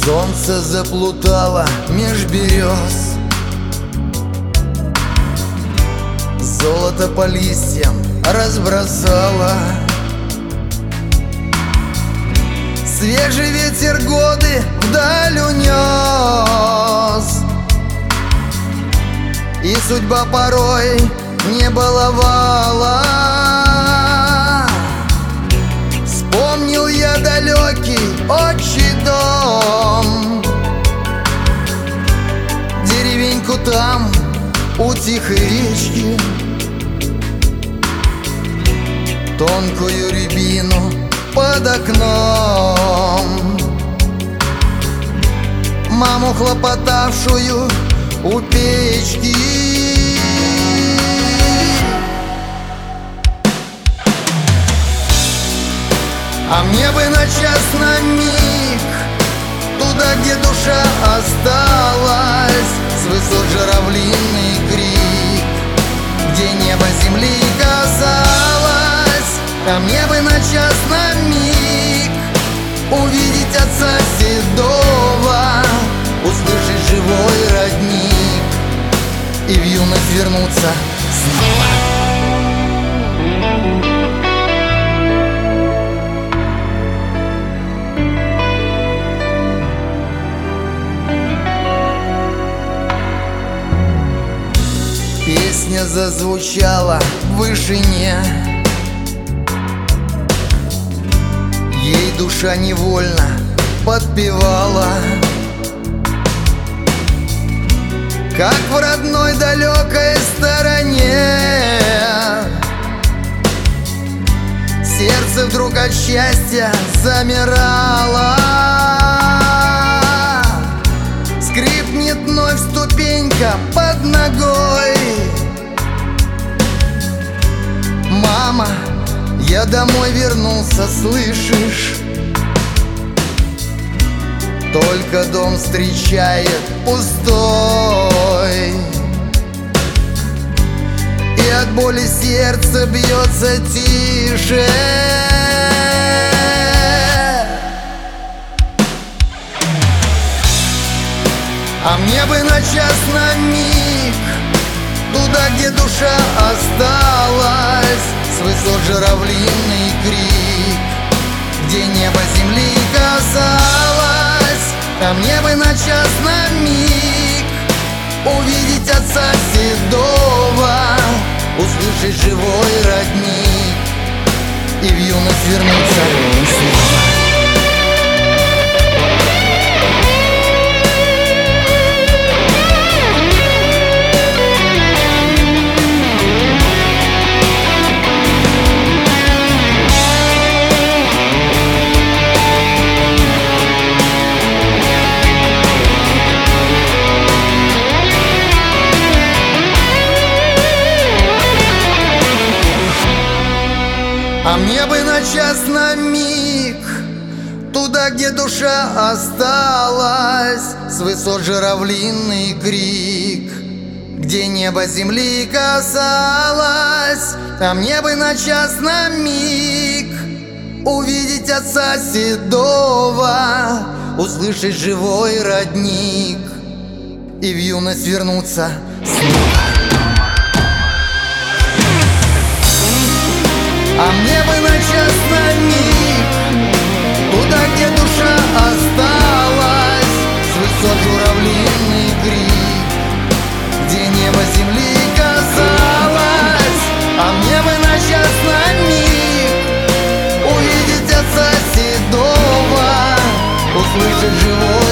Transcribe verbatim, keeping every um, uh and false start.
Солнце заплутало меж берез, золото по листьям разбросало. Свежий ветер годы вдаль унес, и судьба порой не баловала. Вспомнил я далекий отчий дом, деревеньку там у тихой речки, тонкую рябину под окном, маму, хлопотавшую у печки. А мне бы на час, на миг туда, где душа осталась, с высот журавлиный крик, где небо земли казалось. А мне бы на час, на миг увидеть отца седого, услышать живой родник и в юность вернуться снова. Песня зазвучала в вышине, ей душа невольно подпевала, как в родной далекой стороне. Сердце вдруг от счастья замирало. Скрипнет вновь ступенька под ногой. Мама, я домой вернулся, слышишь? Только дом встречает пустой, и от боли сердце бьется тише. А мне бы на час, на миг туда, где душа осталась, с высот журавлиный крик, где небо земли касалось. А мне бы на час, на миг увидеть отца седого, услышать живой родник и в юность вернуться снова. А мне бы на час, на миг туда, где душа осталась, с высот журавлиный крик, где небо земли касалось. А мне бы на час, на миг увидеть отца седого, услышать живой родник и в юность вернуться снова. А мне бы на час, на миг туда, где душа осталась, с высот журавлиный крик, где небо земли казалось. А мне бы на час, на миг увидеть отца седого, услышать живой